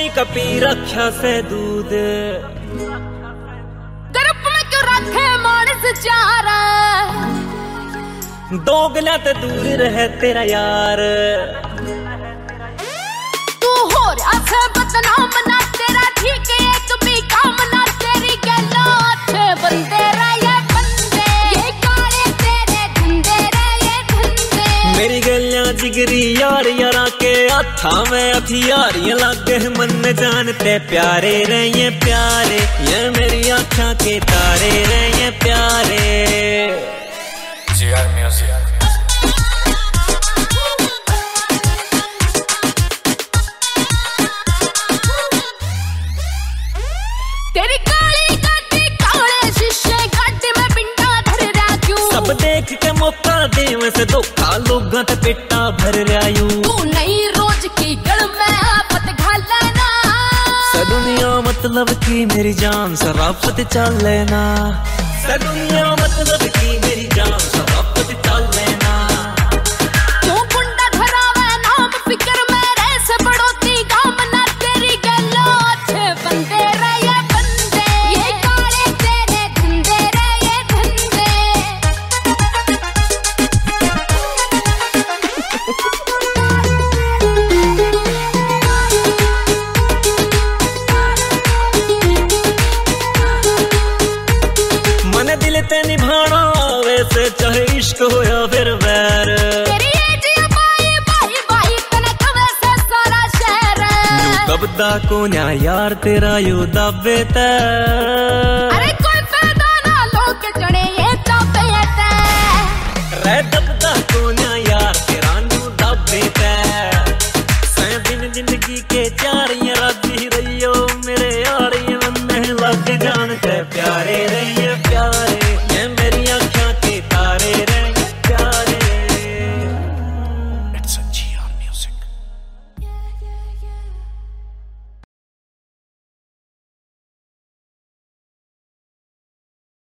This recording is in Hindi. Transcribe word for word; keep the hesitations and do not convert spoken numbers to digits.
कपी रक्षा से दूध गर्भ में क्यों रखे मानस चार दोगला तो दूर रहे तेरा यार तू हो रहा से बदनाम ना तेरा ठीक है एक भी काम ना तेरी गलो अच्छे बंदे रहे बंदे ये काले तेरे धंधे रहे धंधे मेरी गलियां जिगरी यार यारा के हथा में हथियारियां लागे मन जानते प्यारे रहे प्यारे ये मेरी आँखों के तारे रहे प्यारे जीआर म्यूजिक तेरी काली गाड़ी काले शीशे गाड़ी में पिंडा धर रहा क्यों सब देख के मौका देवे से धोखा लोगां ते पेटा भर रहा यूं तू नहीं रोज की गल में आफत घालना दुनिया मतलब की मेरी जान शराफत चल लेना दुनिया मतलब की मेरी जान शराफत चल लेना क्यों गुंडा धरावे नाम फिक्र में रह से बढ़ोती गाम ना तेरी गलो अच्छे बंदे रहे बंदे ये काले तेरे धंधे रहे धंधे ते निभाना वैसे चाहे इश्क हो या फिर वैर तेरी एज बाई बाई बाई कनक वैसे सारा शहर दबदा को न्या यार तेरा यू दबे ते अरे कोई फायदा ना लोग चढ़े ये दबे ते रे दबदा को न्या